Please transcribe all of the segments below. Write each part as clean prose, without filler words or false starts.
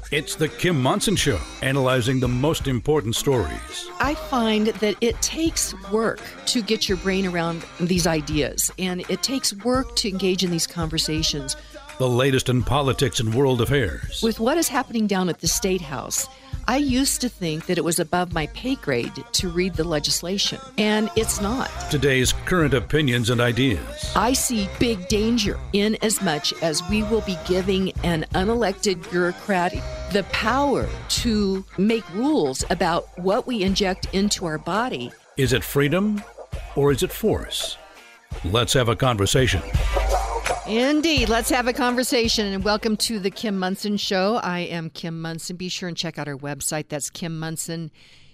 It's the Kim Monson Show, analyzing the most important stories. I find that it takes work to get your brain around these ideas, and it takes work to engage in these conversations. The latest in politics and world affairs. With what is happening down at the State House, I used to think that it was above my pay grade to read the legislation, and it's not. Today's current opinions and ideas. I see big danger in as much as we will be giving an unelected bureaucrat the power to make rules about what we inject into our body. Is it freedom or is it force? Let's have a conversation. Indeed. Let's have a conversation, and welcome to the Kim Monson Show. I am Kim Monson. Be sure and check out our website. That's Kim Monson,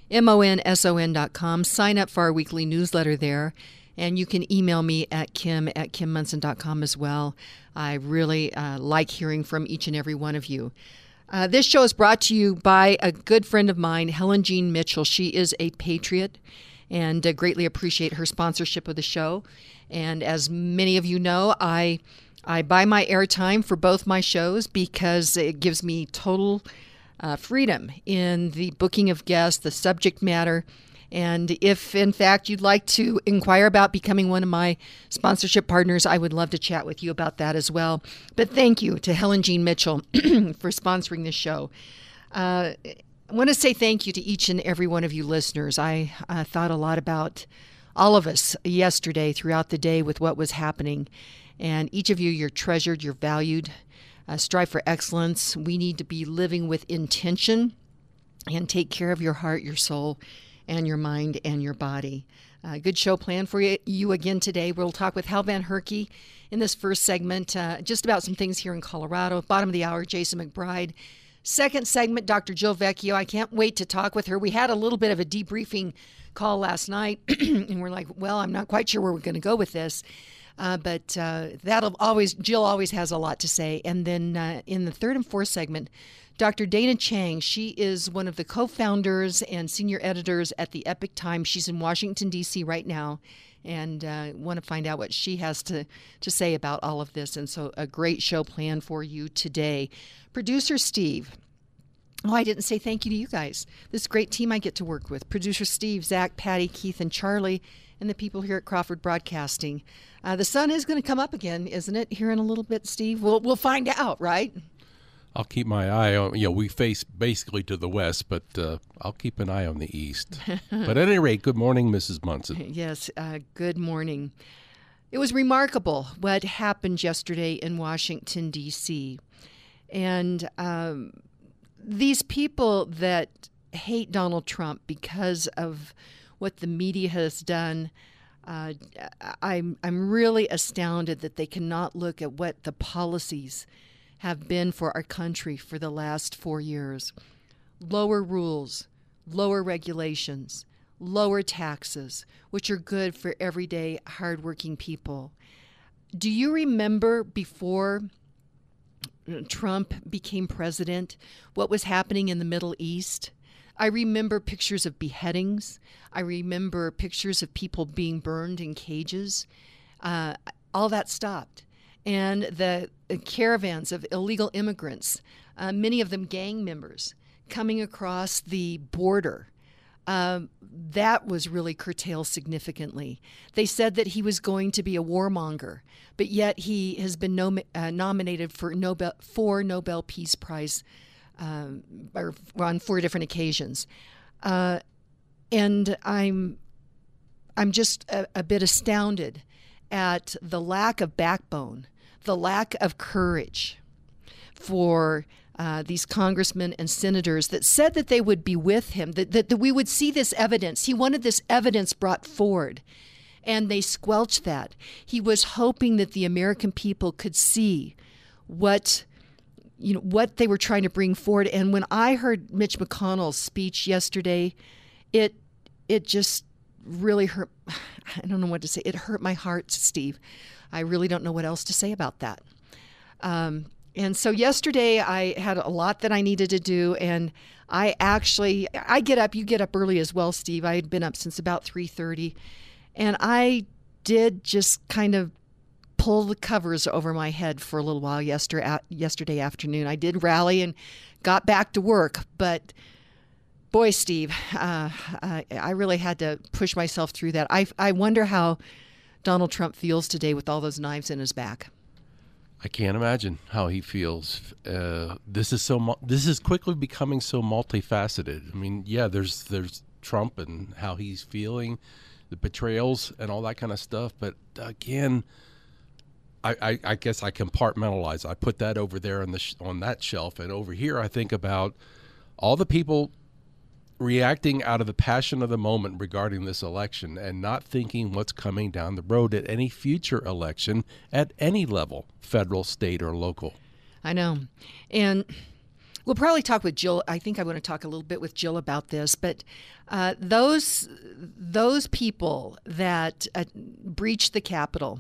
MONSON.com. Sign up for our weekly newsletter there, and you can email me at kim@kimmonson.com as well. I really like hearing from each and every one of you. This show is brought to you by a good friend of mine, Helen Jean Mitchell. She is a patriot, and greatly appreciate her sponsorship of the show. And as many of you know, I buy my airtime for both my shows because it gives me total freedom in the booking of guests, the subject matter. And if, in fact, you'd like to inquire about becoming one of my sponsorship partners, I would love to chat with you about that as well. But thank you to Helen Jean Mitchell for sponsoring this show. I want to say thank you to each and every one of you listeners. I thought a lot about all of us yesterday throughout the day with what was happening. And each of you, you're treasured, you're valued. Strive for excellence. We need to be living with intention and take care of your heart, your soul, and your mind and your body. Good show planned for you again today. We'll talk with Hal Van Herky in this first segment, just about some things here in Colorado. Bottom of the hour, Jason McBride. Second segment, Dr. Jill Vecchio. I can't wait to talk with her. We had a little bit of a debriefing call last night, and we're like, well, I'm not quite sure where we're going to go with this. But Jill always has a lot to say. And then in the third and fourth segment, Dr. Dana Chang, she is one of the co-founders and senior editors at the Epic Times. She's in Washington, D.C. right now, and want to find out what she has to say about all of this. And so a great show planned for you today. Producer Steve. Oh, I didn't say thank you to you guys. This great team I get to work with. Producer Steve, Zach, Patty, Keith, and Charlie, and the people here at Crawford Broadcasting. The sun is going to come up again, isn't it, here in a little bit, Steve? We'll find out, right? I'll keep my eye on, we face basically to the west, but I'll keep an eye on the east. But at any rate, good morning, Mrs. Monson. Yes, good morning. It was remarkable what happened yesterday in Washington, D.C. And these people that hate Donald Trump because of what the media has done, I'm really astounded that they cannot look at what the policies have been for our country for the last 4 years. Lower rules, lower regulations, lower taxes, which are good for everyday hardworking people. Do you remember before Trump became president what was happening in the Middle East? I remember pictures of beheadings. I remember pictures of people being burned in cages. All that stopped. And the caravans of illegal immigrants, many of them gang members, coming across the border, that was really curtailed significantly. They said that he was going to be a warmonger, but yet he has been nominated for four Nobel Peace Prize or on 4 different occasions. And I'm just a bit astounded at the lack of backbone, the lack of courage for these congressmen and senators that said that they would be with him, that we would see this evidence. He wanted this evidence brought forward, and they squelched that. He was hoping that the American people could see what they were trying to bring forward. And when I heard Mitch McConnell's speech yesterday, it just really hurt. I don't know what to say. It hurt my heart, Steve. I really don't know what else to say about that. And so yesterday I had a lot that I needed to do, and I get up. You get up early as well, Steve. I had been up since about 3:30, and I did just kind of pull the covers over my head for a little while yesterday afternoon. I did rally and got back to work. But boy, Steve, I really had to push myself through that. I wonder how Donald Trump feels today with all those knives in his back. I can't imagine how he feels. This is quickly becoming so multifaceted. I mean, yeah, there's Trump and how he's feeling, the betrayals and all that kind of stuff. But again, I guess I compartmentalize. I put that over there on that shelf, and over here I think about all the people reacting out of the passion of the moment regarding this election and not thinking what's coming down the road at any future election at any level, federal, state, or local. I know. And we'll probably talk with Jill. I think I want to talk a little bit with Jill about this. But those people that breached the Capitol,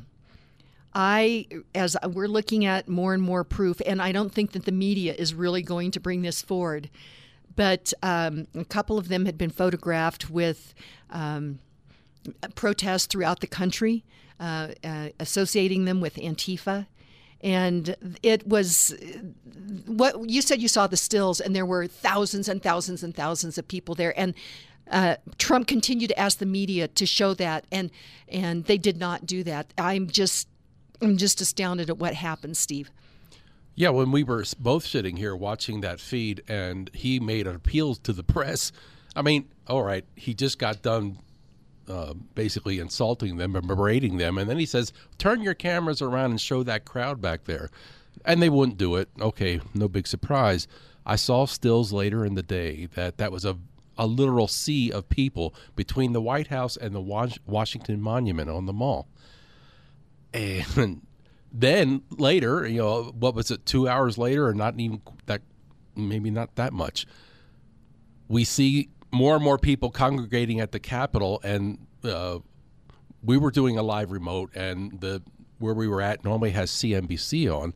as we're looking at more and more proof, and I don't think that the media is really going to bring this forward, but a couple of them had been photographed with protests throughout the country, associating them with Antifa. And it was what you said, you saw the stills, and there were thousands and thousands and thousands of people there. And Trump continued to ask the media to show that, and they did not do that. I'm just astounded at what happened, Steve. Yeah, when we were both sitting here watching that feed and he made an appeal to the press, I mean, all right, he just got done basically insulting them and berating them. And then he says, turn your cameras around and show that crowd back there. And they wouldn't do it. Okay, no big surprise. I saw stills later in the day that was a literal sea of people between the White House and the Washington Monument on the mall. And then later, what was it, 2 hours later, or not even that, maybe not that much, we see more and more people congregating at the Capitol, and we were doing a live remote, and where we were at normally has CNBC on.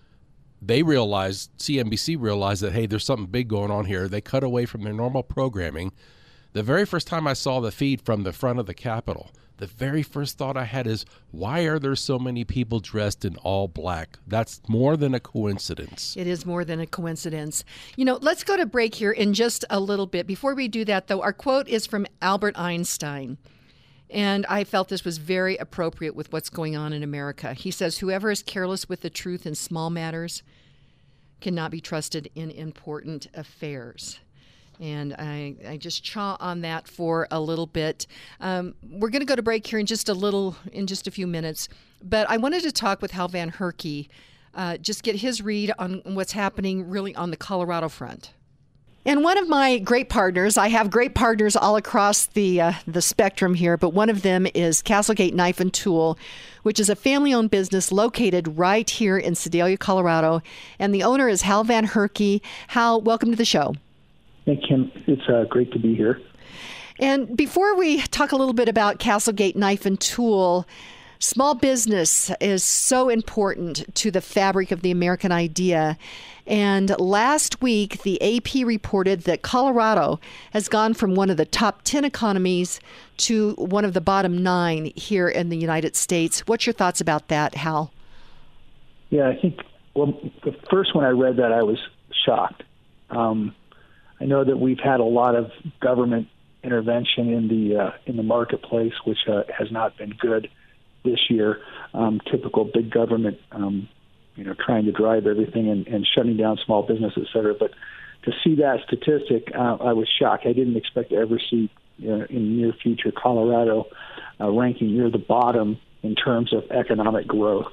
CNBC realized that, hey, there's something big going on here. They cut away from their normal programming. The very first time I saw the feed from the front of the Capitol, the very first thought I had is, why are there so many people dressed in all black? That's more than a coincidence. It is more than a coincidence. Let's go to break here in just a little bit. Before we do that, though, our quote is from Albert Einstein. And I felt this was very appropriate with what's going on in America. He says, whoever is careless with the truth in small matters cannot be trusted in important affairs. And I just chaw on that for a little bit. We're going to go to break here in just a few minutes. But I wanted to talk with Hal Van Herky, just get his read on what's happening really on the Colorado front. And one of my great partners, I have great partners all across the spectrum here, but one of them is Castlegate Knife and Tool, which is a family-owned business located right here in Sedalia, Colorado. And the owner is Hal Van Herky. Hal, welcome to the show. Hey, Kim, it's great to be here. And before we talk a little bit about Castlegate Knife and Tool, small business is so important to the fabric of the American idea. And last week, the AP reported that Colorado has gone from one of the top 10 economies to one of the bottom 9 here in the United States. What's your thoughts about that, Hal? Yeah, I think, the first when I read that, I was shocked. I know that we've had a lot of government intervention in the marketplace, which has not been good this year. Typical big government, trying to drive everything and shutting down small business, et cetera. But to see that statistic, I was shocked. I didn't expect to ever see in the near future Colorado ranking near the bottom in terms of economic growth.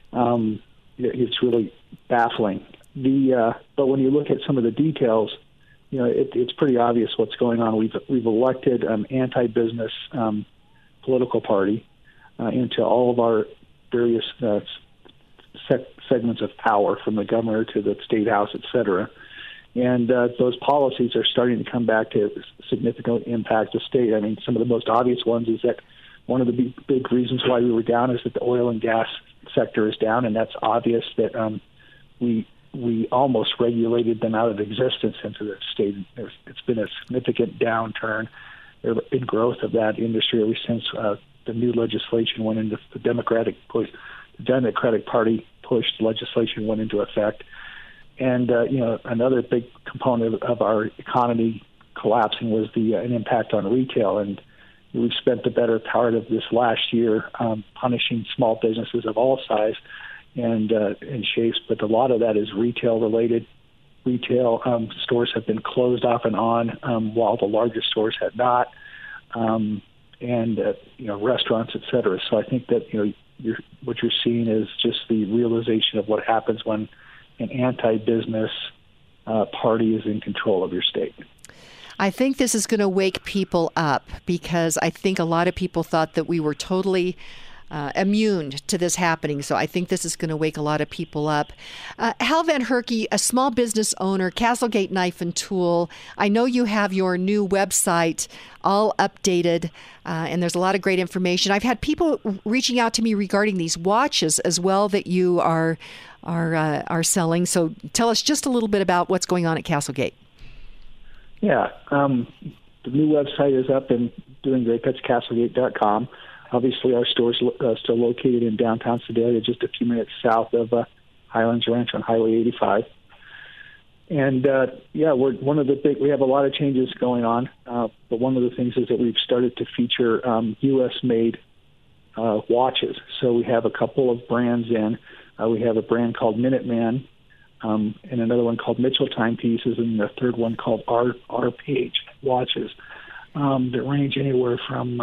It's really baffling. But when you look at some of the details, it's pretty obvious what's going on. We've elected anti-business political party into all of our various segments of power, from the governor to the state house, et cetera. And those policies are starting to come back to significantly impact the state. I mean, some of the most obvious ones is that one of the big reasons why we were down is that the oil and gas sector is down, and that's obvious that we almost regulated them out of existence into the state. It's been a significant downturn in growth of that industry ever since the new legislation went into the Democratic Party pushed legislation went into effect. And another big component of our economy collapsing was an impact on retail. And we've spent the better part of this last year punishing small businesses of all size and shapes, but a lot of that is retail related. Retail stores have been closed off and on, while the larger stores had not, and restaurants, et cetera. So I think that what you're seeing is just the realization of what happens when an anti-business party is in control of your state. I think this is going to wake people up, because I think a lot of people thought that we were totally immune to this happening. So I think this is going to wake a lot of people up. Hal Van Herky, a small business owner, Castlegate Knife and Tool. I know you have your new website all updated, and there's a lot of great information. I've had people reaching out to me regarding these watches as well that you are selling. So tell us just a little bit about what's going on at Castlegate. Yeah, the new website is up and doing great. That's Castlegate.com. Obviously, our store's still located in downtown Sedalia, just a few minutes south of Highlands Ranch on Highway 85. And we're one of the we have a lot of changes going on, but one of the things is that we've started to feature U.S.-made watches. So we have a couple of brands in. We have a brand called Minuteman, and another one called Mitchell Timepieces, and the third one called R Page watches that range anywhere from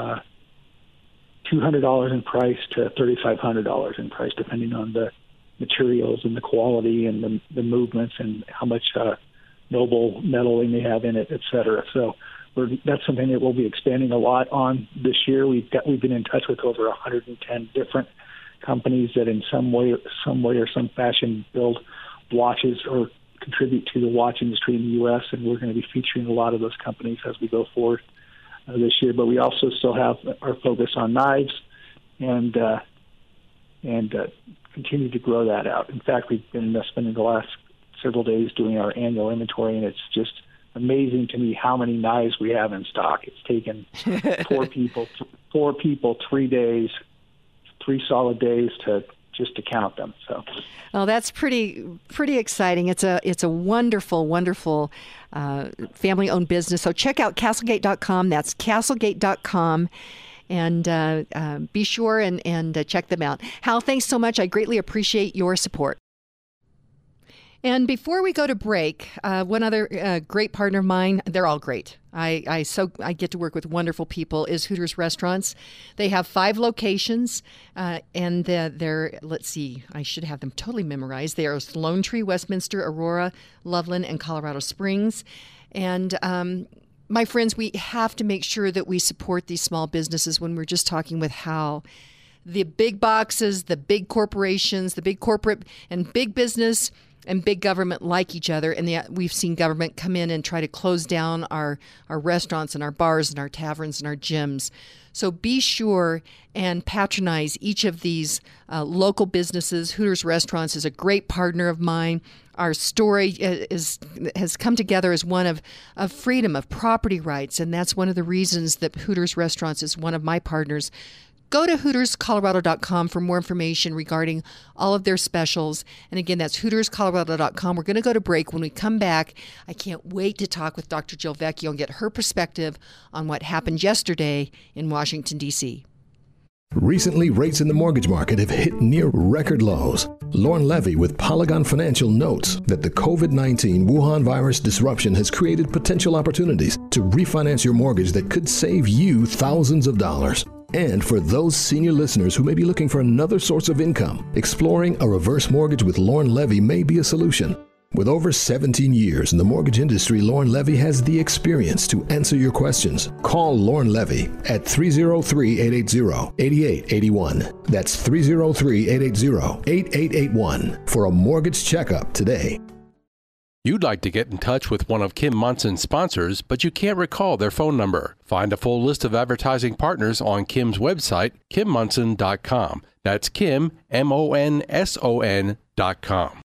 $200 in price to $3,500 in price, depending on the materials and the quality and the movements and how much noble metal they may have in it, et cetera. So that's something that we'll be expanding a lot on this year. We've been in touch with over 110 different companies that in some way or some fashion build watches or contribute to the watch industry in the U.S., and we're going to be featuring a lot of those companies as we go forward this year. But we also still have our focus on knives and continue to grow that out. In fact, we've been spending the last several days doing our annual inventory, and it's just amazing to me how many knives we have in stock. It's taken four people 3 days, 3 solid days to count them. So, well, that's pretty exciting. It's a wonderful, wonderful family-owned business. So check out Castlegate.com. That's Castlegate.com, and be sure and check them out. Hal, thanks so much. I greatly appreciate your support. And before we go to break, one other great partner of mine, they're all great. I get to work with wonderful people, is Hooters Restaurants. They have 5 locations, and they're, let's see, I should have them totally memorized. They are Lone Tree, Westminster, Aurora, Loveland, and Colorado Springs. And my friends, we have to make sure that we support these small businesses. When we're just talking with Hal, the big boxes, the big corporations, the big corporate and big business and big government like each other, and we've seen government come in and try to close down our restaurants and our bars and our taverns and our gyms. So be sure and patronize each of these local businesses. Hooters Restaurants is a great partner of mine. Our story has come together as one of freedom, of property rights, and that's one of the reasons that Hooters Restaurants is one of my partners. Go to HootersColorado.com for more information regarding all of their specials. And again, that's HootersColorado.com. We're going to go to break. When we come back, I can't wait to talk with Dr. Jill Vecchio and get her perspective on what happened yesterday in Washington, D.C. Recently, rates in the mortgage market have hit near record lows. Lauren Levy with Polygon Financial notes that the COVID-19 Wuhan virus disruption has created potential opportunities to refinance your mortgage that could save you thousands of dollars. And for those senior listeners who may be looking for another source of income, exploring a reverse mortgage with Lauren Levy may be a solution. With over 17 years in the mortgage industry, Lauren Levy has the experience to answer your questions. Call Lauren Levy at 303-880-8881. That's 303-880-8881 for a mortgage checkup today. You'd like to get in touch with one of Kim Munson's sponsors, but you can't recall their phone number. Find a full list of advertising partners on Kim's website, KimMunson.com. That's Kim, MONSON.com.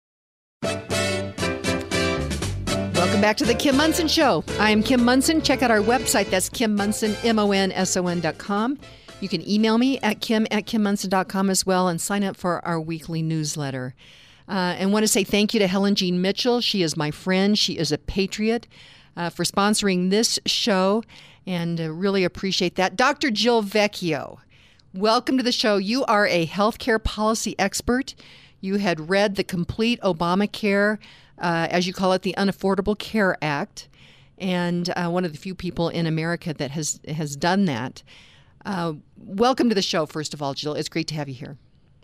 Welcome back to the Kim Monson Show. I am Kim Monson. Check out our website. That's Kim Monson, MONSON.com. You can email me at kim@kimmunson.com as well, and sign up for our weekly newsletter. And want to say thank you to Helen Jean Mitchell. She is my friend. She is a patriot for sponsoring this show, and really appreciate that. Dr. Jill Vecchio, welcome to the show. You are a healthcare policy expert. You had read the complete Obamacare, as you call it, the Unaffordable Care Act, and one of the few people in America that has done that. Welcome to the show, first of all, Jill. It's great to have you here.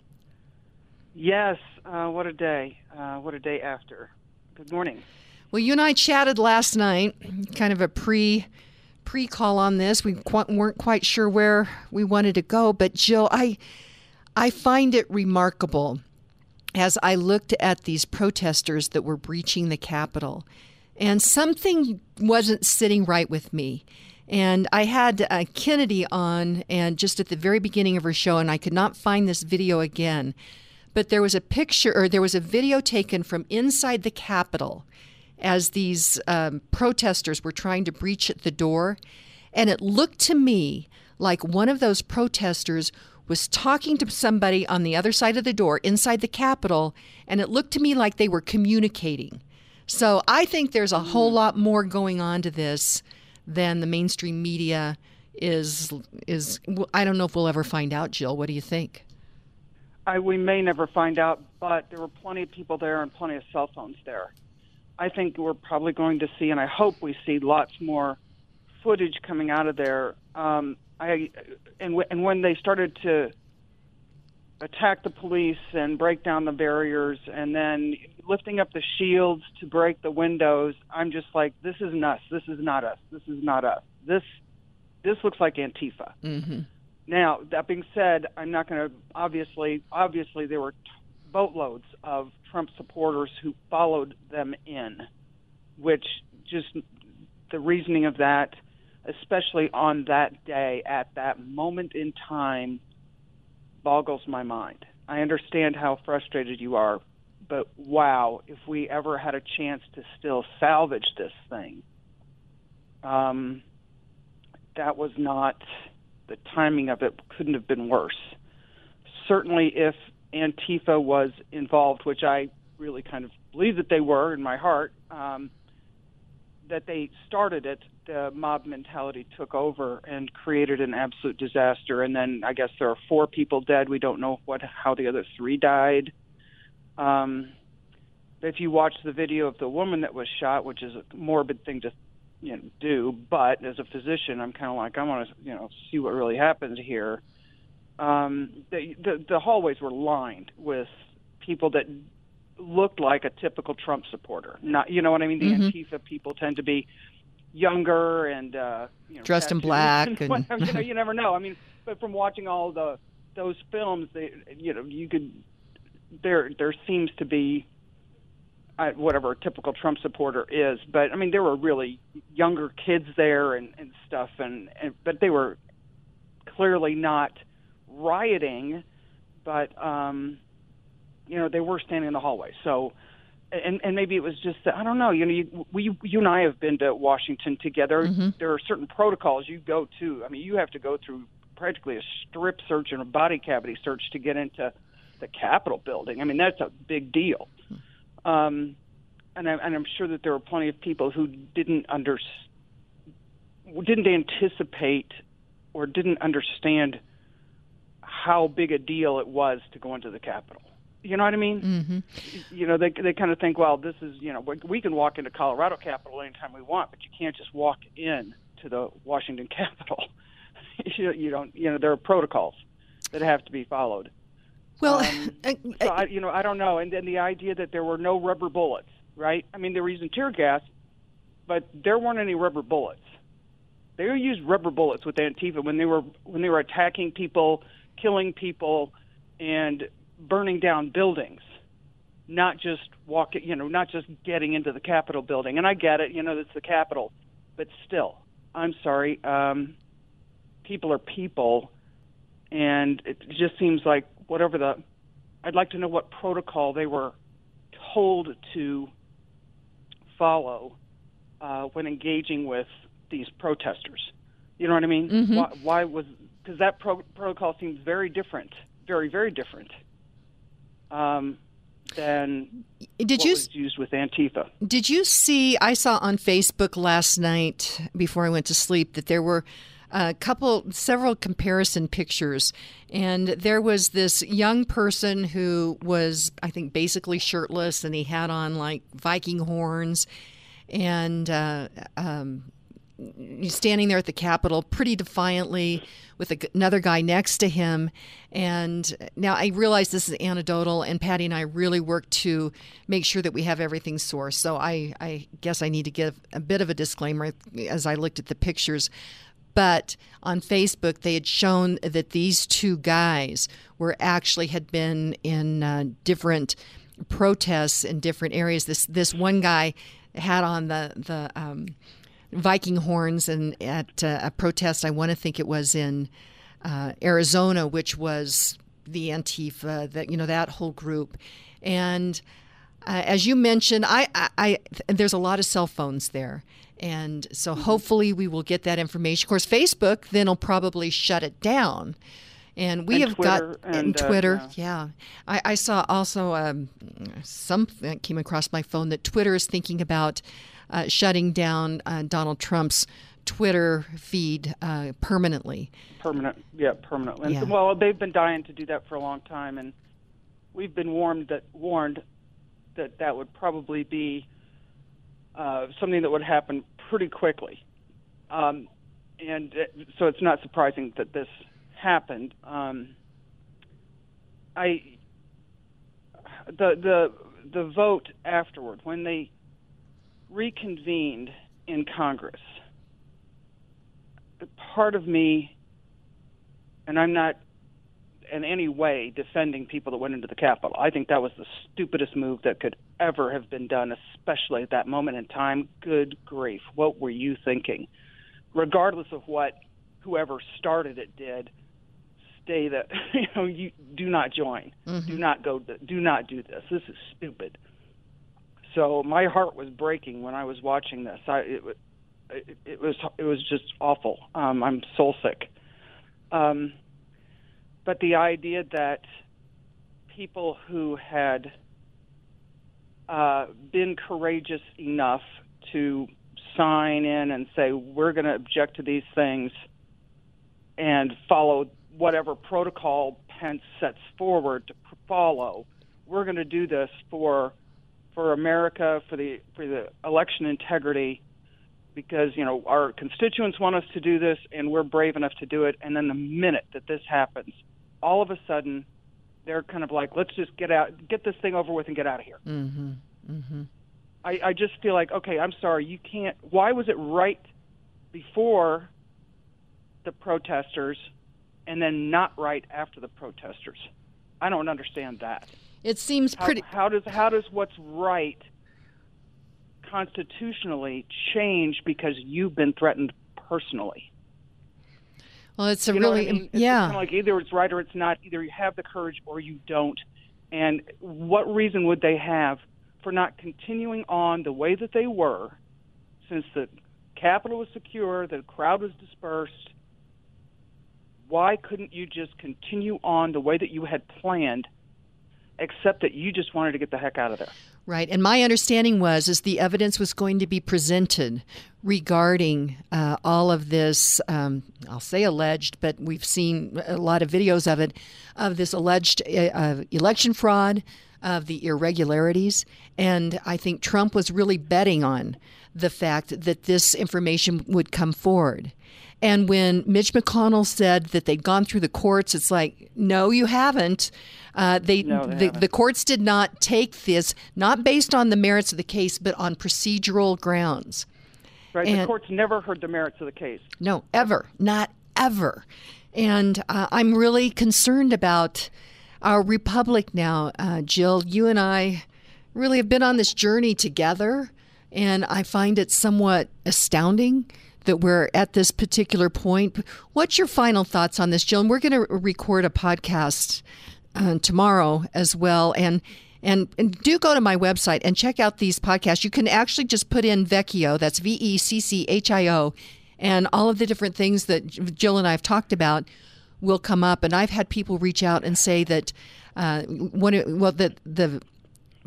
Yes, what a day. What a day after. Good morning. Well, you and I chatted last night, kind of a pre-call on this. We weren't quite sure where we wanted to go, but Jill, I find it remarkable as I looked at these protesters that were breaching the Capitol, and something wasn't sitting right with me. And I had Kennedy on, and just at the very beginning of her show, and I could not find this video again, but there was a picture, or there was a video taken from inside the Capitol as these protesters were trying to breach the door. And it looked to me like one of those protesters was talking to somebody on the other side of the door inside the Capitol, and it looked to me like they were communicating. So I think there's a whole lot more going on to this than the mainstream media is. I don't know if we'll ever find out, Jill. What do you think? We may never find out, but there were plenty of people there and plenty of cell phones there. I think we're probably going to see, and I hope we see, lots more footage coming out of there. And when they started to attack the police and break down the barriers and then lifting up the shields to break the windows, I'm just like, this isn't us. This is not us. This is not us. This looks like Antifa. Mm-hmm. Now, that being said, I'm not going to, obviously there were boatloads of Trump supporters who followed them in, which just the reasoning of that, especially on that day, at that moment in time, boggles my mind. I understand how frustrated you are, but wow, if we ever had a chance to still salvage this thing, that was not, the timing of it couldn't have been worse. Certainly if Antifa was involved, which I really kind of believe that they were in my heart, that they started it, the mob mentality took over and created an absolute disaster. And then I guess there are 4 people dead. We don't know how the other 3 died. If you watch the video of the woman that was shot, which is a morbid thing to do, but as a physician, I'm kind of like, I want to see what really happens here. The hallways were lined with people that looked like a typical Trump supporter. Not, you know what I mean? The Antifa people tend to be younger and dressed in black, and you never know. I mean, but from watching all those films, you could there seems to be whatever a typical Trump supporter is. But I mean, there were really younger kids there and stuff, but they were clearly not rioting, but they were standing in the hallway. So, and maybe it was just that, I don't know. You and I have been to Washington together. Mm-hmm. There are certain protocols you go to. I mean, you have to go through practically a strip search and a body cavity search to get into the Capitol building. I mean, that's a big deal. And I'm sure that there were plenty of people who didn't anticipate or didn't understand how big a deal it was to go into the Capitol. You know what I mean? Mm-hmm. They kind of think, well, this is, we can walk into Colorado Capitol anytime we want, but you can't just walk in to the Washington Capitol. There are protocols that have to be followed. Well, I don't know. And then the idea that there were no rubber bullets, right? I mean, they were using tear gas, but there weren't any rubber bullets. They used rubber bullets with Antifa when they were attacking people, killing people, and burning down buildings, not just not just getting into the Capitol building. And I get it, it's the Capitol, but still, I'm sorry, people are people, and it just seems like I'd like to know what protocol they were told to follow when engaging with these protesters. You know what I mean? Mm-hmm. Why was, because that protocol seems very different, very, very different. than Did what you was used with Antifa. Did you see, I saw on Facebook last night before I went to sleep that there were several comparison pictures, and there was this young person who was, I think, basically shirtless, and he had on like Viking horns, and standing there at the Capitol pretty defiantly with another guy next to him. And now I realize this is anecdotal, and Patty and I really work to make sure that we have everything sourced. So I guess I need to give a bit of a disclaimer as I looked at the pictures. But on Facebook, they had shown that these two guys had been in different protests in different areas. This one guy had on the Viking horns, and at a protest, I want to think it was in Arizona, which was the Antifa, that whole group. And as you mentioned, there's a lot of cell phones there. And so hopefully we will get that information. Of course, Facebook then will probably shut it down. And we have Twitter, got Twitter. Yeah. I saw also something that came across my phone that Twitter is thinking about shutting down Donald Trump's Twitter feed permanently. Permanently. And Yeah. well, they've been dying to do that for a long time, and we've been warned that would probably be something that would happen pretty quickly. So it's not surprising that this happened. The vote afterward, when they reconvened in Congress, part of me, and I'm not in any way defending people that went into the Capitol. I think that was the stupidest move that could ever have been done, especially at that moment in time. Good grief, what were you thinking? Regardless of what whoever started it did, you do not join. Mm-hmm. Do not go. Do not do this. This is stupid. So my heart was breaking when I was watching this. It was just awful. I'm soul sick. But the idea that people who had been courageous enough to sign in and say, we're going to object to these things and follow whatever protocol Pence sets forward to follow, we're going to do this for America, for the election integrity, because our constituents want us to do this and we're brave enough to do it. And then the minute that this happens, all of a sudden they're kind of like, let's just get this thing over with and get out of here. Mm-hmm. Mm-hmm. I just feel like, okay, I'm sorry, you can't. Why was it right before the protesters and then not right after the protesters? I don't understand that. It seems pretty. How does what's right constitutionally change because you've been threatened personally? Well, it's It's yeah. kind of like either it's right or it's not. Either you have the courage or you don't. And what reason would they have for not continuing on the way that they were, since the Capitol was secure, the crowd was dispersed? Why couldn't you just continue on the way that you had planned, except that you just wanted to get the heck out of there? Right. And my understanding is the evidence was going to be presented regarding all of this, I'll say alleged, but we've seen a lot of videos of it, of this alleged election fraud, of the irregularities. And I think Trump was really betting on the fact that this information would come forward. And when Mitch McConnell said that they'd gone through the courts, it's like, no, you haven't. The courts did not take this, not based on the merits of the case, but on procedural grounds. Right. And the courts never heard the merits of the case. No, ever. Not ever. And I'm really concerned about our republic now. Jill, you and I really have been on this journey together, and I find it somewhat astounding that we're at this particular point. What's your final thoughts on this, Jill? And we're going to record a podcast tomorrow as well. And do go to my website and check out these podcasts. You can actually just put in Vecchio, that's VECCHIO, and all of the different things that Jill and I have talked about will come up. And I've had people reach out and say that the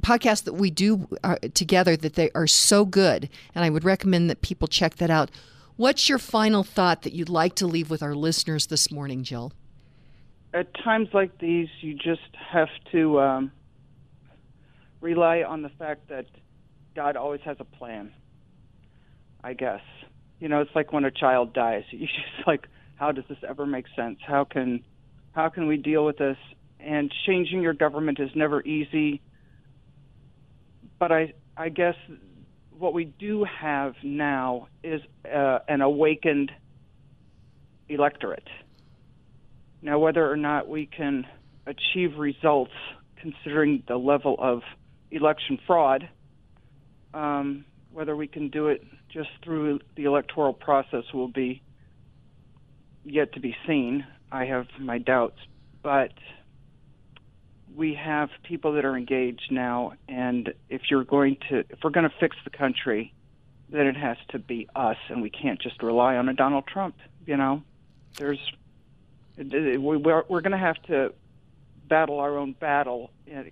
podcasts that we do together that they are so good, and I would recommend that people check that out. What's your final thought that you'd like to leave with our listeners this morning, Jill? At times like these, you just have to rely on the fact that God always has a plan, I guess. It's like when a child dies. You just like, how does this ever make sense? How can we deal with this? And changing your government is never easy. But I guess what we do have now is an awakened electorate. Now, whether or not we can achieve results considering the level of election fraud, whether we can do it just through the electoral process will be yet to be seen. I have my doubts. But we have people that are engaged now, and if we're going to fix the country, then it has to be us, and we can't just rely on a Donald Trump. We're going to have to battle our own battle.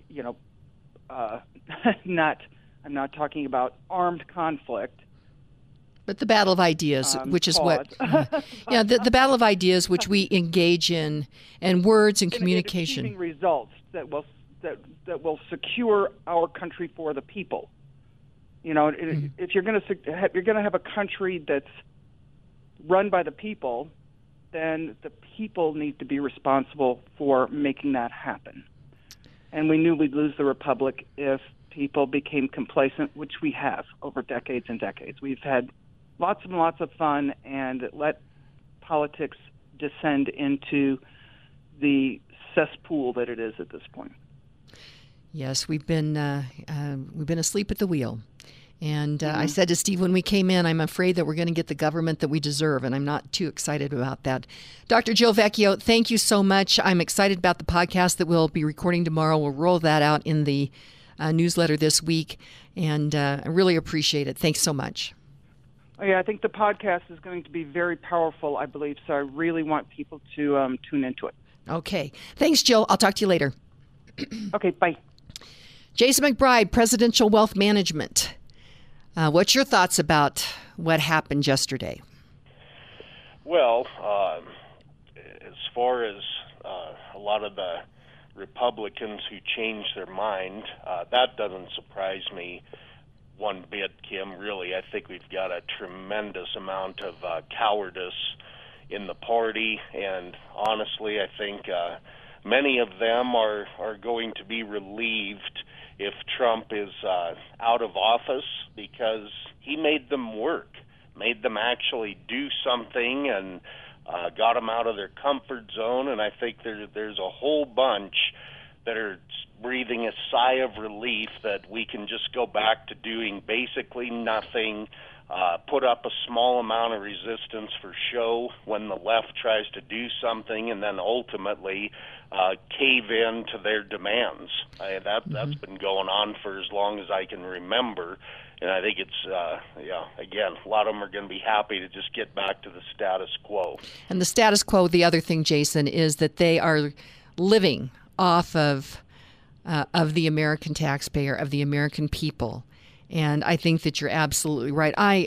I'm not talking about armed conflict. But the battle of ideas, which is what, the battle of ideas, which we engage in, and words and communication. Results that will secure our country for the people. If you're going to have a country that's run by the people, then the people need to be responsible for making that happen. And we knew we'd lose the republic if people became complacent, which we have over decades and decades. We've had lots and lots of fun and let politics descend into the cesspool that it is at this point. Yes, we've been asleep at the wheel. And I said to Steve when we came in, I'm afraid that we're going to get the government that we deserve, and I'm not too excited about that. Dr. Jill Vecchio, thank you so much. I'm excited about the podcast that we'll be recording tomorrow. We'll roll that out in the newsletter this week, and I really appreciate it. Thanks so much. Oh, yeah, I think the podcast is going to be very powerful, I believe, so I really want people to tune into it. Okay. Thanks, Jill. I'll talk to you later. Okay, bye. Jason McBride, Presidential Wealth Management. What's your thoughts about what happened yesterday? Well, as far as a lot of the Republicans who changed their mind, that doesn't surprise me one bit, Kim. Really, I think we've got a tremendous amount of cowardice in the party, and honestly, I think many of them are going to be relieved if Trump is out of office, because he made them work, made them actually do something, and got them out of their comfort zone. And I think there's a whole bunch that are breathing a sigh of relief that we can just go back to doing basically nothing, put up a small amount of resistance for show when the left tries to do something, and then ultimately cave in to their demands. That's been going on for as long as I can remember, and I think it's, again, a lot of them are going to be happy to just get back to the status quo. And the status quo, the other thing, Jason, is that they are living off of the American taxpayer, of the American people. And I think that you're absolutely right. I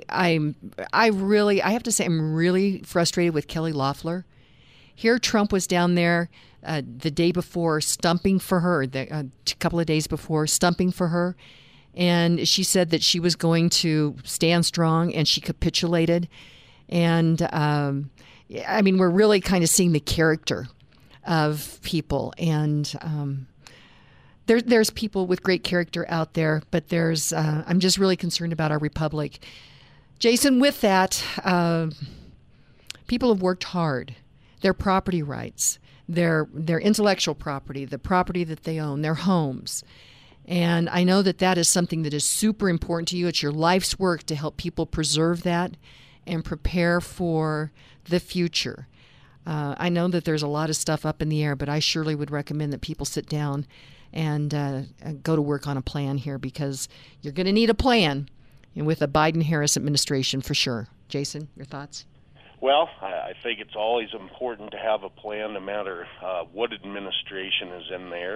have to say, I'm really frustrated with Kelly Loeffler. Here, Trump was down there the day before, stumping for her, a couple of days before, stumping for her. And she said that she was going to stand strong, and she capitulated. And, we're really kind of seeing the character of people. And there's people with great character out there, but I'm just really concerned about our republic. Jason, with that, people have worked hard. Their property rights, their intellectual property, the property that they own, their homes. And I know that is something that is super important to you. It's your life's work to help people preserve that and prepare for the future. I know that there's a lot of stuff up in the air, but I surely would recommend that people sit down and go to work on a plan here, because you're going to need a plan with a Biden-Harris administration for sure. Jason, your thoughts? Well, I think it's always important to have a plan no matter what administration is in there.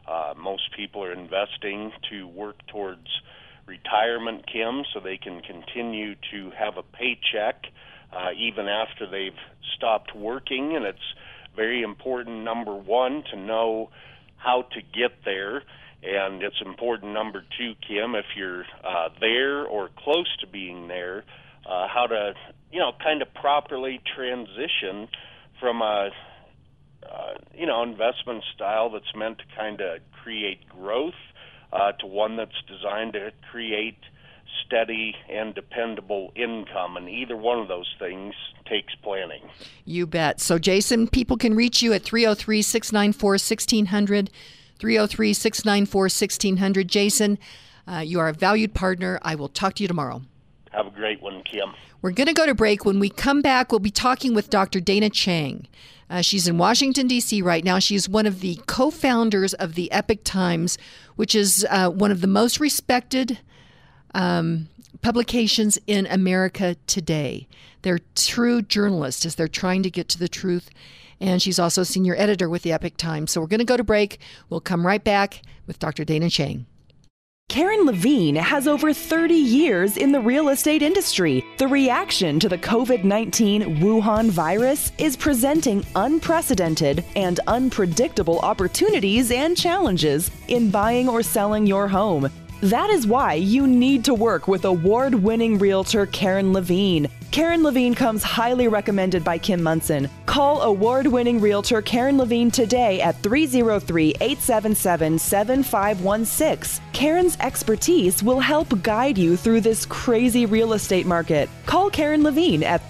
Most people are investing to work towards retirement, Kim, so they can continue to have a paycheck even after they've stopped working. And it's very important, number one, to know how to get there. And it's important, number two, Kim, if you're there or close to being there, how to, kind of properly transition from a, investment style that's meant to kind of create growth to one that's designed to create steady and dependable income. And either one of those things takes planning. You bet. So, Jason, people can reach you at 303-694-1600, 303-694-1600. Jason, you are a valued partner. I will talk to you tomorrow. Have a great one, Kim. We're going to go to break. When we come back, we'll be talking with Dr. Dana Chang. She's in Washington, D.C. right now. She's one of the co-founders of the Epoch Times, which is one of the most respected publications in America today. They're true journalists as they're trying to get to the truth. And she's also senior editor with the Epoch Times. So we're going to go to break. We'll come right back with Dr. Dana Chang. Karen Levine has over 30 years in the real estate industry. The reaction to the COVID-19 Wuhan virus is presenting unprecedented and unpredictable opportunities and challenges in buying or selling your home. That is why you need to work with award-winning realtor Karen Levine. Karen Levine comes highly recommended by Kim Monson. Call award-winning realtor Karen Levine today at 303-877-7516. Karen's expertise will help guide you through this crazy real estate market. Call Karen Levine at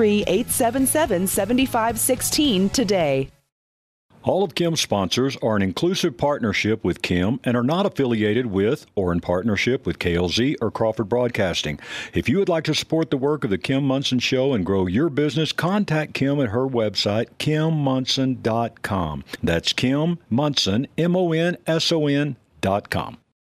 303-877-7516 today. All of Kim's sponsors are an inclusive partnership with Kim and are not affiliated with or in partnership with KLZ or Crawford Broadcasting. If you would like to support the work of the Kim Monson Show and grow your business, contact Kim at her website, KimMonson.com. That's Kim Monson, MONSON.com.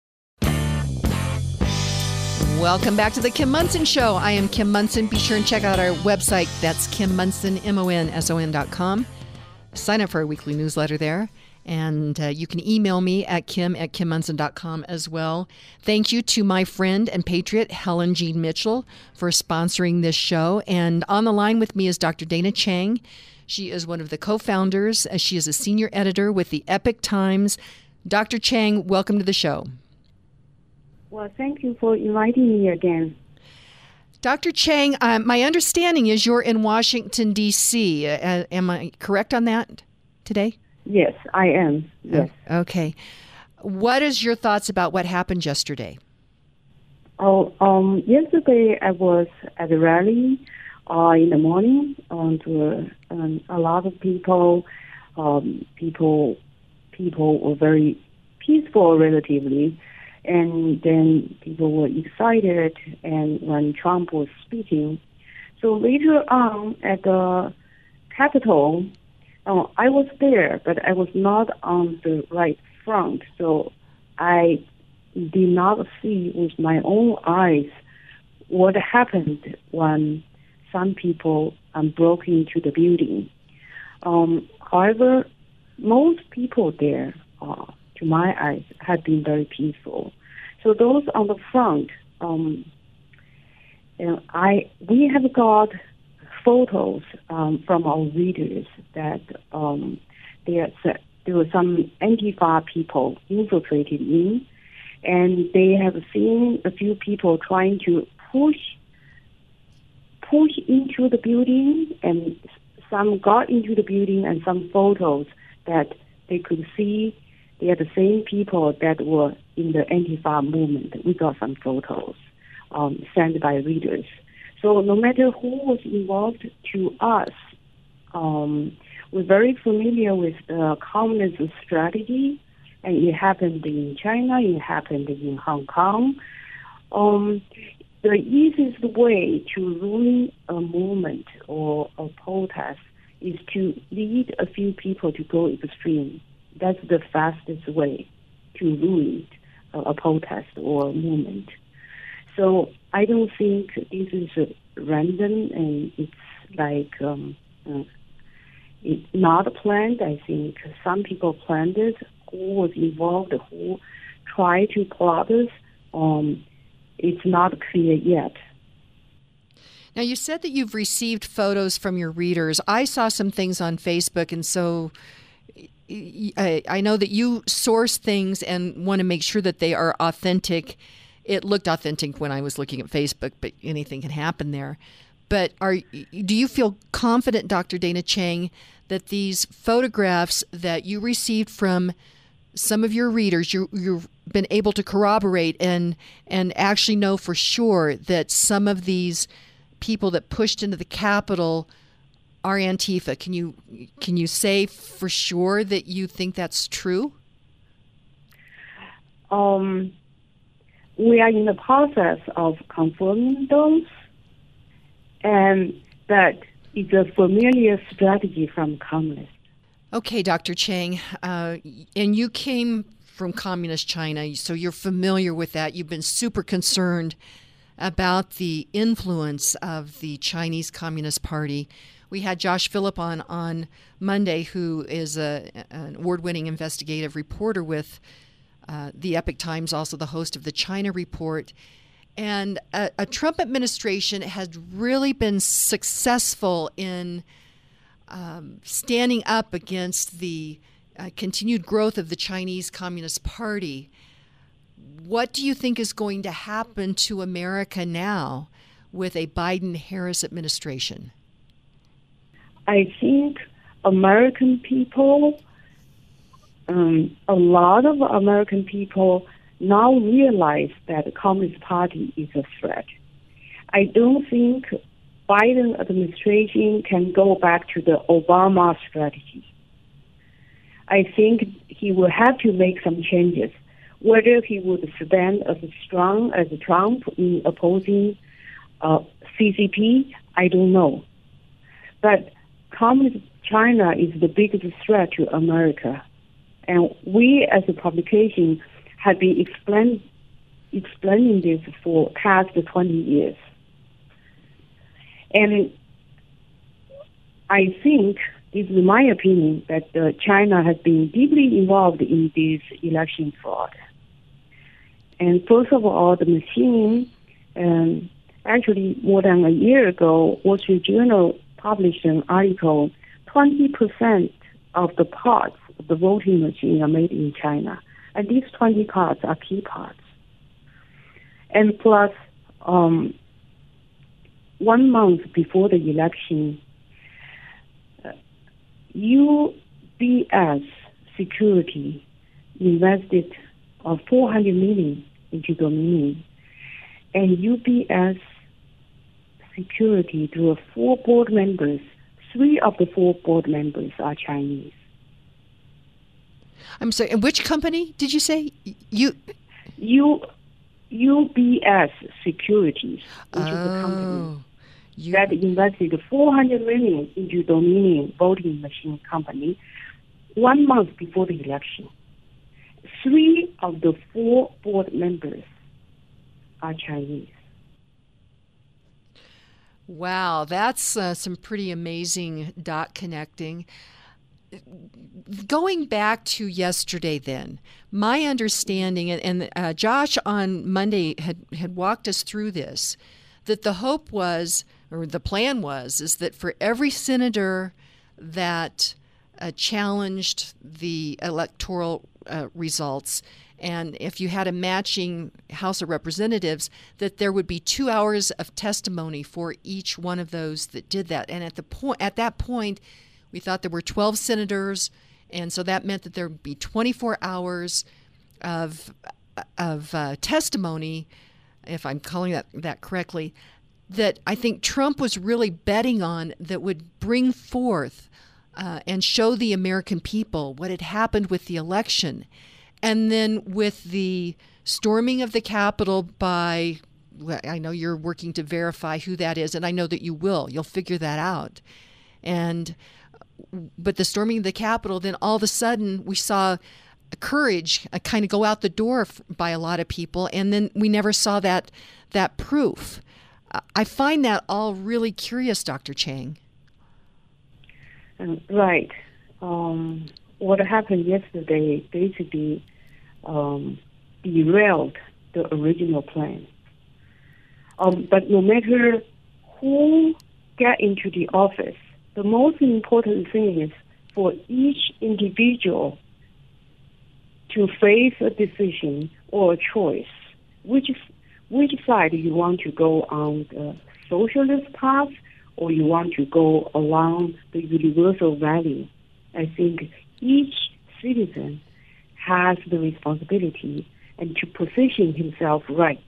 Welcome back to the Kim Monson Show. I am Kim Monson. Be sure and check out our website. That's KimMonson, MONSON.com. Sign up for our weekly newsletter there. And you can email me at kim@kimmonson.com as well. Thank you to my friend and patriot, Helen Jean Mitchell, for sponsoring this show. And on the line with me is Dr. Dana Chang. She is one of the co-founders. She is a senior editor with the Epoch Times. Dr. Chang, welcome to the show. Well, thank you for inviting me again. Dr. Chang, my understanding is you're in Washington, D.C. Am I correct on that today? Yes, I am. Yes. Okay. What is your thoughts about what happened yesterday? Yesterday I was at a rally in the morning, and a lot of people were very peaceful relatively. And then people were excited, and when Trump was speaking. So later on at the Capitol, I was there, but I was not on the right front. So I did not see with my own eyes what happened when some people broke into the building. However, most people there to my eyes, had been very peaceful. So those on the front, we have got photos from our readers that there were some Antifa people infiltrated in, and they have seen a few people trying to push into the building, and some got into the building, and some photos that they could see. They are the same people that were in the Antifa movement. We got some photos sent by readers. So no matter who was involved to us, we're very familiar with the communist strategy, and it happened in China, it happened in Hong Kong. The easiest way to ruin a movement or a protest is to lead a few people to go extreme. That's the fastest way to ruin a protest or a movement. So I don't think this is random, and it's like it's not planned. I think some people planned it, who was involved, who tried to plot this. It's not clear yet. Now, you said that you've received photos from your readers. I saw some things on Facebook, and so I know that you source things and want to make sure that they are authentic. It looked authentic when I was looking at Facebook, but anything can happen there. But do you feel confident, Dr. Dana Chang, that these photographs that you received from some of your readers, you've been able to corroborate and actually know for sure that some of these people that pushed into the Capitol are Antifa? Can you say for sure that you think that's true? We are in the process of confirming those, and that is a familiar strategy from communists. Okay, Dr. Chang, and you came from communist China, so you're familiar with that. You've been super concerned about the influence of the Chinese Communist Party. We had Josh Phillip on Monday, who is an award-winning investigative reporter with the Epoch Times, also the host of the China Report. And a Trump administration has really been successful in standing up against the continued growth of the Chinese Communist Party. What do you think is going to happen to America now with a Biden-Harris administration? I think American people, a lot of American people now realize that the Communist Party is a threat. I don't think Biden administration can go back to the Obama strategy. I think he will have to make some changes. Whether he would stand as strong as Trump in opposing CCP, I don't know. But Communist China is the biggest threat to America. And we as a publication have been explaining this for past 20 years. And I think, this is my opinion, that China has been deeply involved in this election fraud. And first of all, the machine, actually more than a year ago, Wall Street Journal published an article, 20% of the parts of the voting machine are made in China. And these 20 parts are key parts. And plus, 1 month before the election, UBS Security invested $400 million into Dominion, and UBS Security, there were 4 board members. 3 of the 4 board members are Chinese. I'm sorry, and which company did you say? UBS Securities, which is a company that invested $400 million into Dominion voting machine company 1 month before the election. 3 of the 4 board members are Chinese. Wow, that's some pretty amazing dot connecting. Going back to yesterday then, my understanding, and Josh on Monday had walked us through this, that the hope was, or the plan was, is that for every senator that challenged the electoral results, and if you had a matching House of Representatives, that there would be 2 hours of testimony for each one of those that did that. And at that point, we thought there were 12 senators, and so that meant that there would be 24 hours of testimony, if I'm calling that correctly, that I think Trump was really betting on, that would bring forth and show the American people what had happened with the election. And then with the storming of the Capitol by, I know you're working to verify who that is, and I know that you will. You'll figure that out. But the storming of the Capitol, then all of a sudden we saw courage kind of go out the door by a lot of people, and then we never saw that proof. I find that all really curious, Dr. Chang. Right. what happened yesterday basically derailed the original plan. But no matter who get into the office, the most important thing is for each individual to face a decision or a choice, which side you want to go on the socialist path or you want to go along the universal value. I think each citizen has the responsibility and to position himself right.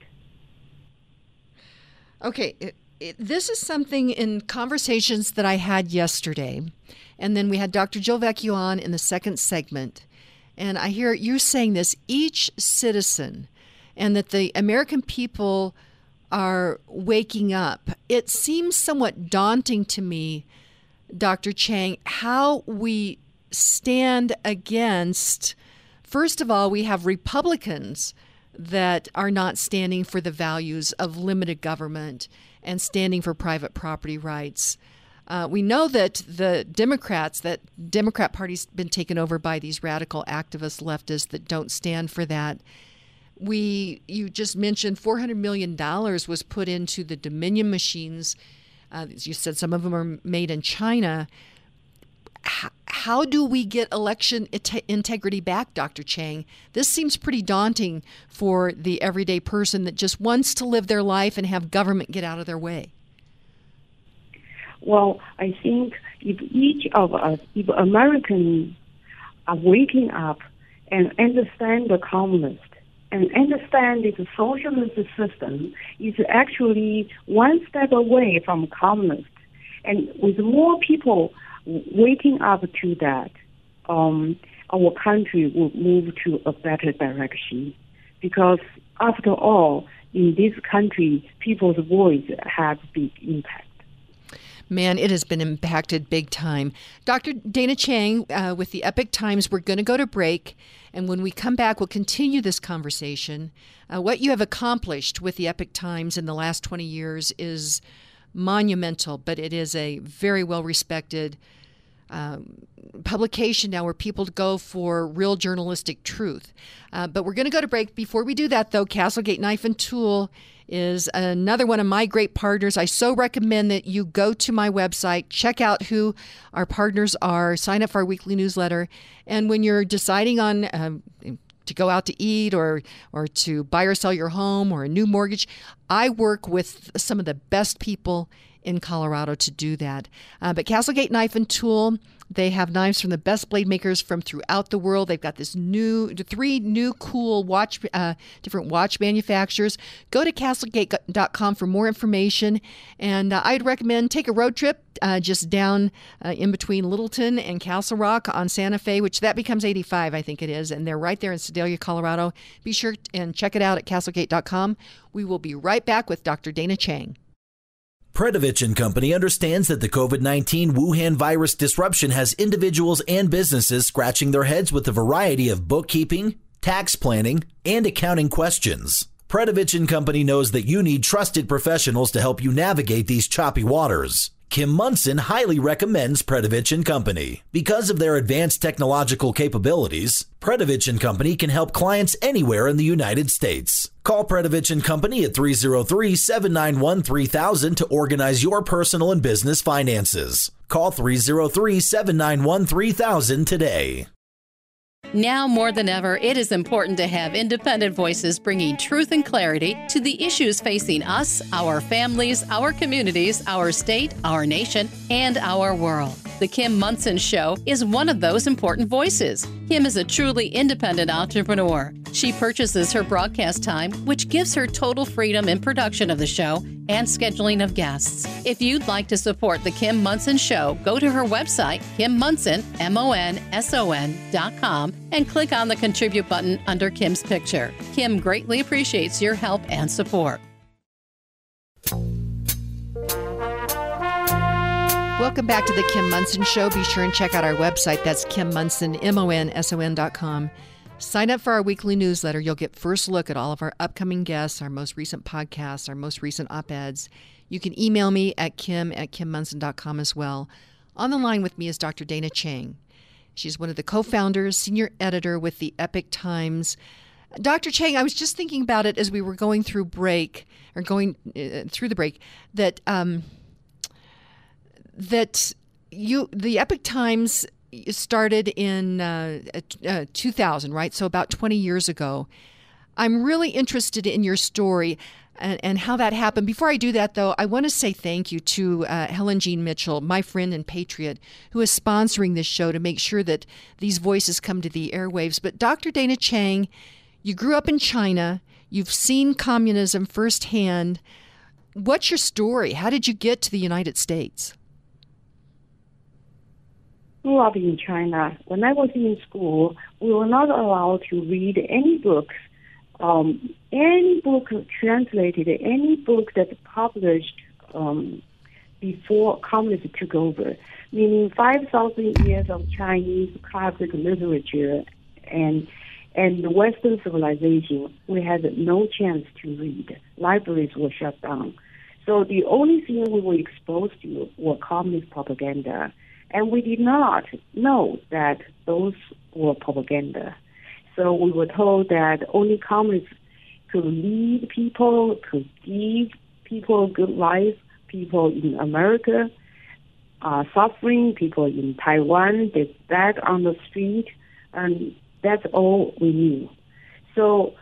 Okay, this is something in conversations that I had yesterday, and then we had Dr. Jill Vecchio on in the second segment, and I hear you saying this, each citizen, and that the American people are waking up. It seems somewhat daunting to me, Dr. Chang, how we stand against, first of all, we have Republicans that are not standing for the values of limited government and standing for private property rights. We know that the Democrat Party's been taken over by these radical activist leftists that don't stand for that. You just mentioned $400 million was put into the Dominion machines. You said some of them are made in China. How do we get election integrity back, Dr. Chang? This seems pretty daunting for the everyday person that just wants to live their life and have government get out of their way. Well, I think if each of us, if Americans are waking up and understand the communist and understand that the socialist system is actually one step away from communist, and with more people waking up to that, our country will move to a better direction. Because after all, in this country, people's voice have big impact. Man, it has been impacted big time. Dr. Dana Chang with the Epoch Times, we're going to go to break. And when we come back, we'll continue this conversation. What you have accomplished with the Epoch Times in the last 20 years is monumental, but it is a very well-respected publication now where people go for real journalistic truth. But we're going to go to break. Before we do that, though, Castlegate Knife and Tool is another one of my great partners. I so recommend that you go to my website, check out who our partners are, sign up for our weekly newsletter, and when you're deciding on to go out to eat or to buy or sell your home or a new mortgage, I work with some of the best people in Colorado to do that. But Castlegate Knife and Tool, they have knives from the best blade makers from throughout the world. They've got this three new cool different watch manufacturers. Go to castlegate.com for more information. And I'd recommend take a road trip just down in between Littleton and Castle Rock on Santa Fe, which that becomes 85, I think it is. And they're right there in Sedalia, Colorado. Be sure and check it out at castlegate.com. We will be right back with Dr. Dana Chang. Predovich & Company understands that the COVID-19 Wuhan virus disruption has individuals and businesses scratching their heads with a variety of bookkeeping, tax planning, and accounting questions. Predovich & Company knows that you need trusted professionals to help you navigate these choppy waters. Kim Munson highly recommends Predovich & Company. Because of their advanced technological capabilities, Predovich & Company can help clients anywhere in the United States. Call Predovich & Company at 303-791-3000 to organize your personal and business finances. Call 303-791-3000 today. Now more than ever, it is important to have independent voices bringing truth and clarity to the issues facing us, our families, our communities, our state, our nation, and our world. The Kim Munson Show is one of those important voices. Kim is a truly independent entrepreneur. She purchases her broadcast time, which gives her total freedom in production of the show and scheduling of guests. If you'd like to support The Kim Munson Show, go to her website, KimMunson.com, and click on the Contribute button under Kim's picture. Kim greatly appreciates your help and support. Welcome back to The Kim Munson Show. Be sure and check out our website. That's Kim Munson, MONSON.com. Sign up for our weekly newsletter. You'll get first look at all of our upcoming guests, our most recent podcasts, our most recent op-eds. You can email me at kim@kimmunson.com as well. On the line with me is Dr. Dana Chang. She's one of the co-founders, senior editor with the Epoch Times. Dr. Chang, I was just thinking about it as we were going through the break, that the Epoch Times started in 2000, right? So about 20 years ago. I'm really interested in your story and how that happened. Before I do that, though, I want to say thank you to Helen Jean Mitchell, my friend and patriot, who is sponsoring this show to make sure that these voices come to the airwaves. But Dr. Dana Chang, you grew up in China. You've seen communism firsthand. What's your story? How did you get to the United States? Grew up in China. When I was in school, we were not allowed to read any books. Any book translated, any book that's published before communists took over, meaning 5,000 years of Chinese classic literature and Western civilization, we had no chance to read. Libraries were shut down. So the only thing we were exposed to were communist propaganda, and we did not know that those were propaganda. So we were told that only communists could lead people, could give people a good life. People in America are suffering, people in Taiwan, they're back on the street, and that's all we knew. So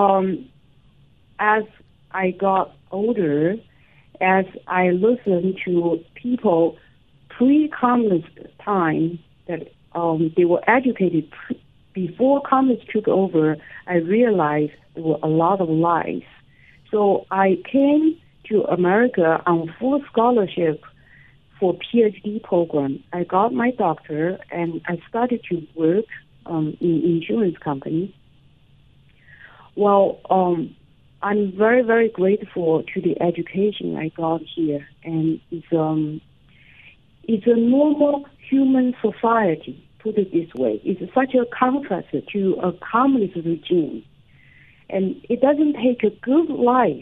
as I got older, as I listened to people pre-communist time that they were educated before communists took over, I realized there were a lot of lies. So I came to America on full scholarship for PhD program. I got my doctorate and I started to work in insurance company. Well, I'm very, very grateful to the education I got here, and it's a normal human society. Put it this way, it's such a contrast to a communist regime. And it doesn't take a good life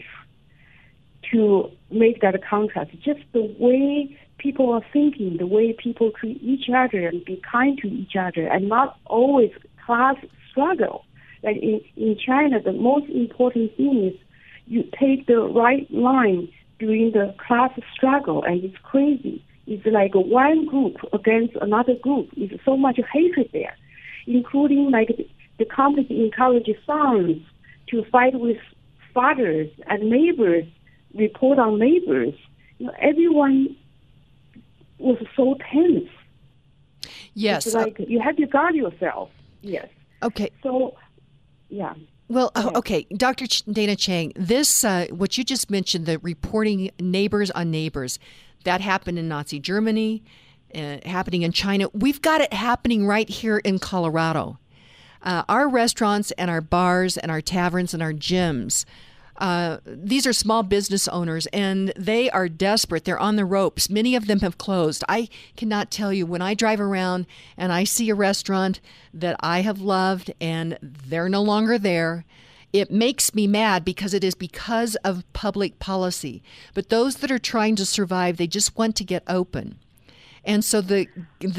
to make that contrast. Just the way people are thinking, the way people treat each other and be kind to each other, and not always class struggle. Like in China, the most important thing is you take the right line during the class struggle, and it's crazy. It's like one group against another group. There's so much hatred there, including like the communists encourage sons to fight with fathers and neighbors, report on neighbors. Everyone was so tense. Yes. It's like you have to guard yourself. Yes. Okay. So, yeah. Well, okay, Dr. Dana Chang, this, what you just mentioned, the reporting neighbors on neighbors, that happened in Nazi Germany, happening in China. We've got it happening right here in Colorado. Our restaurants and our bars and our taverns and our gyms, these are small business owners, and they are desperate. They're on the ropes. Many of them have closed. I cannot tell you, when I drive around and I see a restaurant that I have loved and they're no longer there, it makes me mad because it is because of public policy. But those that are trying to survive, they just want to get open. And so the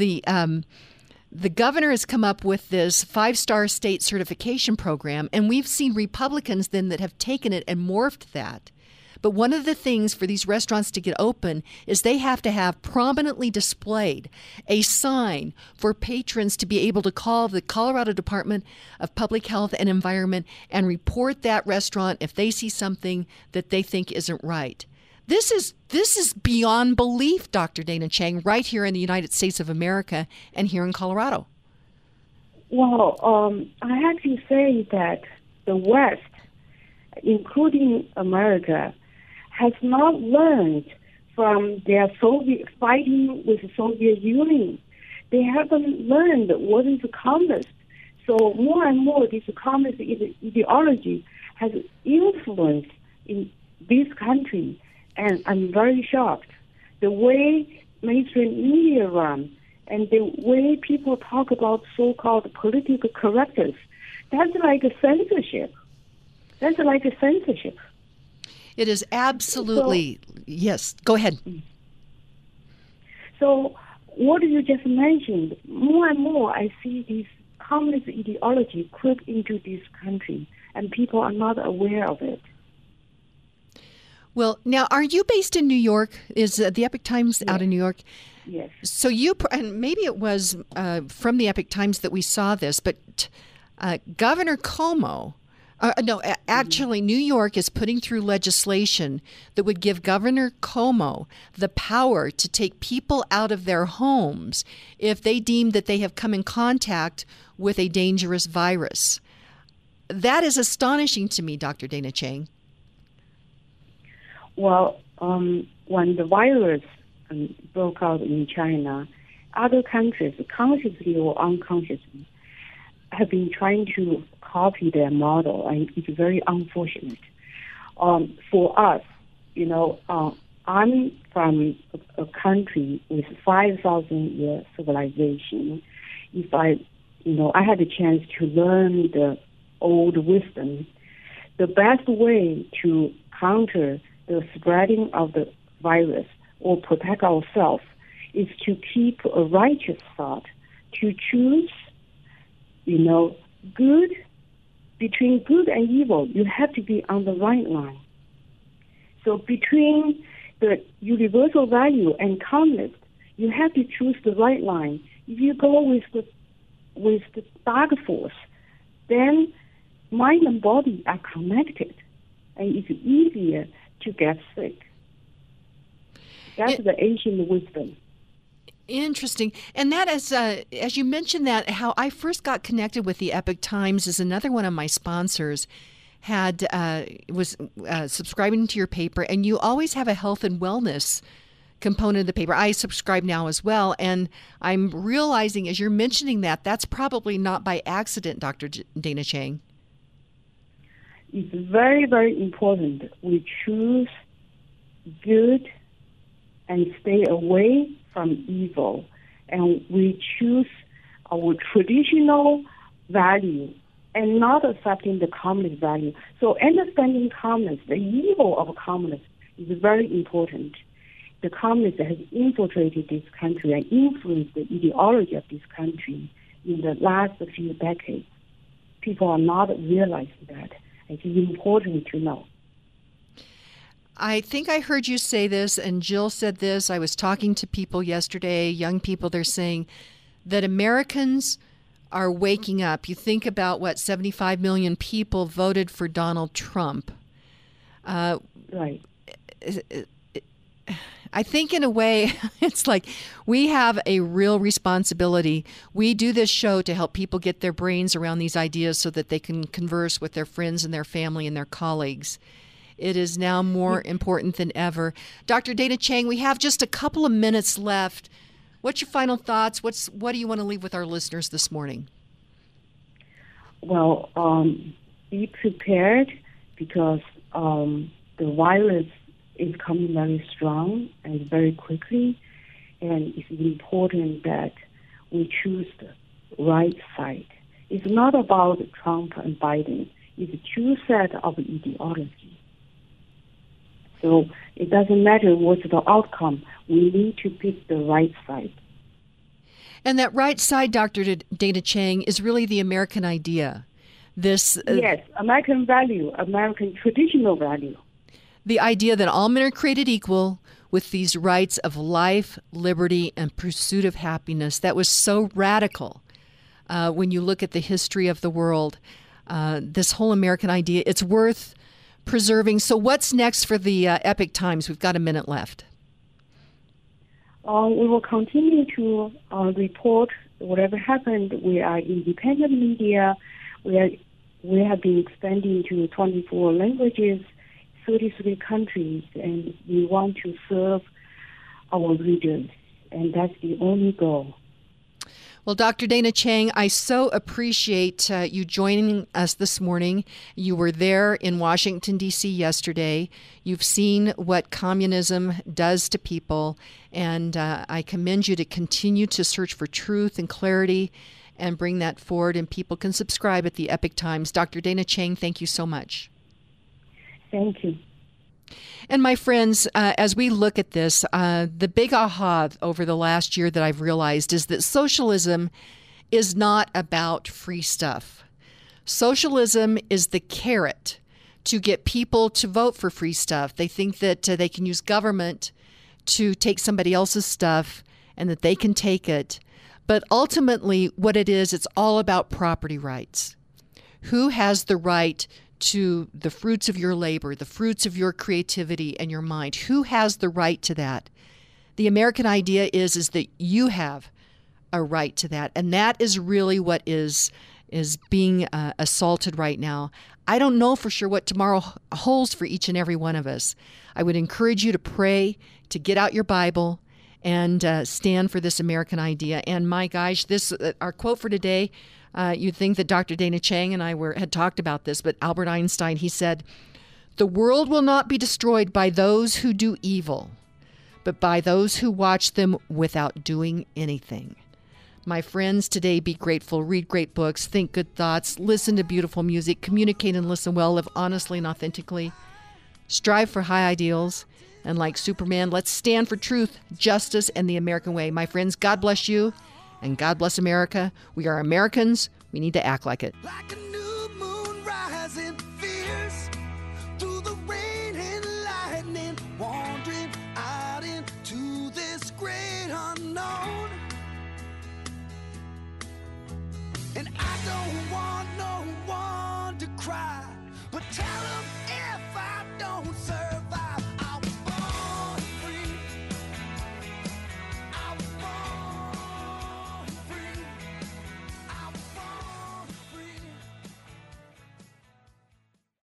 governor has come up with this 5-star state certification program, and we've seen Republicans then that have taken it and morphed that. But one of the things for these restaurants to get open is they have to have prominently displayed a sign for patrons to be able to call the Colorado Department of Public Health and Environment and report that restaurant if they see something that they think isn't right. This is beyond belief, Dr. Dana Chang, right here in the United States of America and here in Colorado. Well, I have to say that the West, including America, has not learned from their Soviet fighting with the Soviet Union. They haven't learned what is communist. So more and more, this communist ideology has influenced in this country, and I'm very shocked. The way mainstream media run and the way people talk about so-called political correctness, that's like a censorship. That's like a censorship. It is absolutely, yes. Go ahead. So what you just mentioned, more and more I see this communist ideology creep into this country, and people are not aware of it. Well, now, are you based in New York? Is the Epoch Times out in New York? Yes. So and maybe it was from the Epoch Times that we saw this, but Governor Cuomo, actually, New York is putting through legislation that would give Governor Cuomo the power to take people out of their homes if they deem that they have come in contact with a dangerous virus. That is astonishing to me, Dr. Dana Chang. Well, when the virus broke out in China, other countries, consciously or unconsciously, have been trying to copy their model, and it's very unfortunate. For us, I'm from a country with 5,000 year civilization. If I had a chance to learn the old wisdom, the best way to counter the spreading of the virus or protect ourselves is to keep a righteous thought, to choose, good. Between good and evil, you have to be on the right line. So between the universal value and communist, you have to choose the right line. If you go with the dark force, then mind and body are connected, and it's easier to get sick. That's the ancient wisdom. Interesting. And that is, as you mentioned that, how I first got connected with the Epoch Times is another one of my sponsors was subscribing to your paper, and you always have a health and wellness component of the paper. I subscribe now as well, and I'm realizing as you're mentioning that, that's probably not by accident, Dr. Dana Chang. It's very, very important. We choose good and stay away from evil, and we choose our traditional value and not accepting the communist value. So understanding communists, the evil of communists, is very important. The communists have infiltrated this country and influenced the ideology of this country in the last few decades. People are not realizing that. It is important to know. I think I heard you say this, and Jill said this. I was talking to people yesterday, young people, they're saying that Americans are waking up. You think about 75 million people voted for Donald Trump. Right. I think in a way, it's like we have a real responsibility. We do this show to help people get their brains around these ideas so that they can converse with their friends and their family and their colleagues. It is now more important than ever. Dr. Dana Chang, we have just a couple of minutes left. What's your final thoughts? What do you want to leave with our listeners this morning? Well, be prepared because the virus is coming very strong and very quickly, and it's important that we choose the right side. It's not about Trump and Biden. It's a true set of ideology. So it doesn't matter what's the outcome. We need to pick the right side. And that right side, Dr. Dana Chang, is really the American idea. Yes, American value, American traditional value. The idea that all men are created equal with these rights of life, liberty, and pursuit of happiness. That was so radical when you look at the history of the world. This whole American idea, it's worth preserving. So what's next for the Epoch Times? We've got a minute left. We will continue to report whatever happened. We are independent media. We have been expanding to 24 languages, 33 countries, and we want to serve our readers, and that's the only goal. Well, Dr. Dana Chang, I so appreciate you joining us this morning. You were there in Washington, D.C. yesterday. You've seen what communism does to people, and I commend you to continue to search for truth and clarity and bring that forward, and people can subscribe at the Epoch Times. Dr. Dana Chang, thank you so much. Thank you. And my friends, as we look at this, the big aha over the last year that I've realized is that socialism is not about free stuff. Socialism is the carrot to get people to vote for free stuff. They think that they can use government to take somebody else's stuff and that they can take it. But ultimately, what it is, it's all about property rights. Who has the right to the fruits of your labor, the fruits of your creativity and your mind? Who has the right to that? The American idea is that you have a right to that. And that is really what is being assaulted right now. I don't know for sure what tomorrow holds for each and every one of us. I would encourage you to pray, to get out your Bible, and stand for this American idea. And my gosh, this our quote for today, you'd think that Dr. Dana Chang and I had talked about this, but Albert Einstein, he said, "The world will not be destroyed by those who do evil, but by those who watch them without doing anything." My friends, today be grateful, read great books, think good thoughts, listen to beautiful music, communicate and listen well, live honestly and authentically, strive for high ideals, and like Superman, let's stand for truth, justice, and the American way. My friends, God bless you, and God bless America. We are Americans. We need to act like it. Like a new moon rising fierce through the rain and lightning, wandering out into this great unknown. And I don't want no one to cry, but tell them